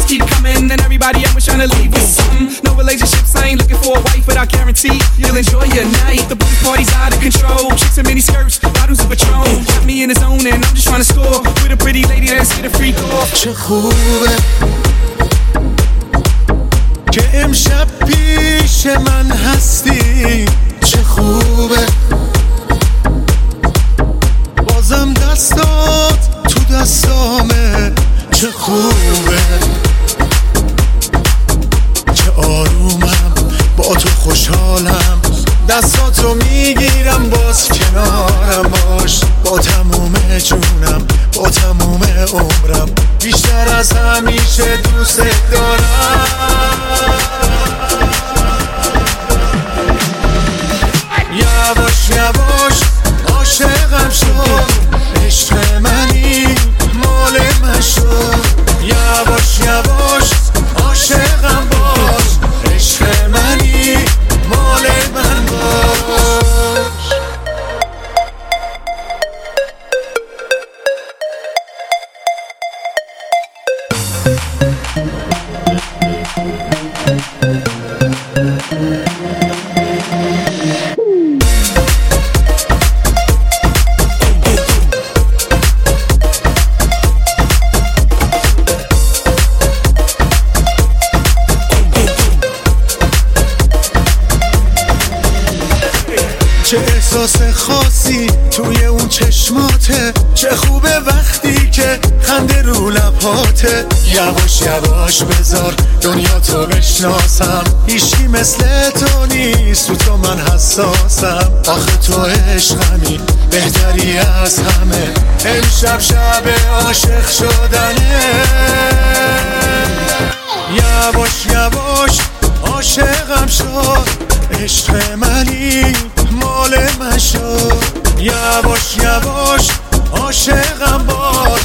keep coming, and everybody else was trying to leave with something. No relationships, I ain't looking for a wife, but I guarantee you'll enjoy your night. The booty party's out of control, chicks in mini skirts, bottles of Patron. Got me in the zone and I'm just trying to score with a pretty lady that's get a freak off. چه خوبه که امشب پیش من هستی، چه خوبه بازم دستات تو دستامه، چه خوبه که آرومم با تو خوشحالم، دستاتو میگیرم باز کنارم باش، با تموم جونم با تموم عمرم، بیشتر از همیشه دوست دارم. یواش یواش عاشقم شد، عشق منی مال من شد، یواش یواش عاشقم باش، عشق منی مال من باش. چه احساس خاصی توی اون چشماته، چه خوبه وقتی که خنده رو لباته، یواش یواش بذار دنیا تو بشناسم، هیچی مثل تو نیست، رو تو من حساسم، آخه تو عشقمی بهتری از همه، امشب شب عاشق شدنه، یواش یواش عاشقم شد، عشق منی مال من شد، یواش یواش عاشقم باش.